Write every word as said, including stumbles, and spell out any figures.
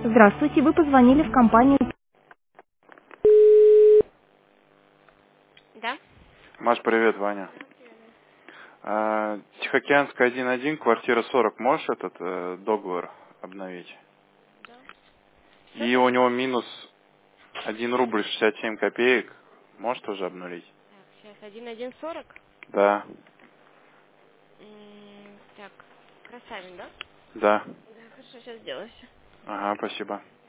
Здравствуйте, вы позвонили в компанию. Да? Маш, привет, Ваня. А, Тихоокеанская один один, квартира сорок, можешь этот э, договор обновить? Что И за... у него минус один рубль шестьдесят семь копеек. Можешь тоже обнулить? Так, сейчас один один сорок. Да, М, Так, Красавин, да? да. Да, хорошо, сейчас сделаю всё. Ага, спасибо.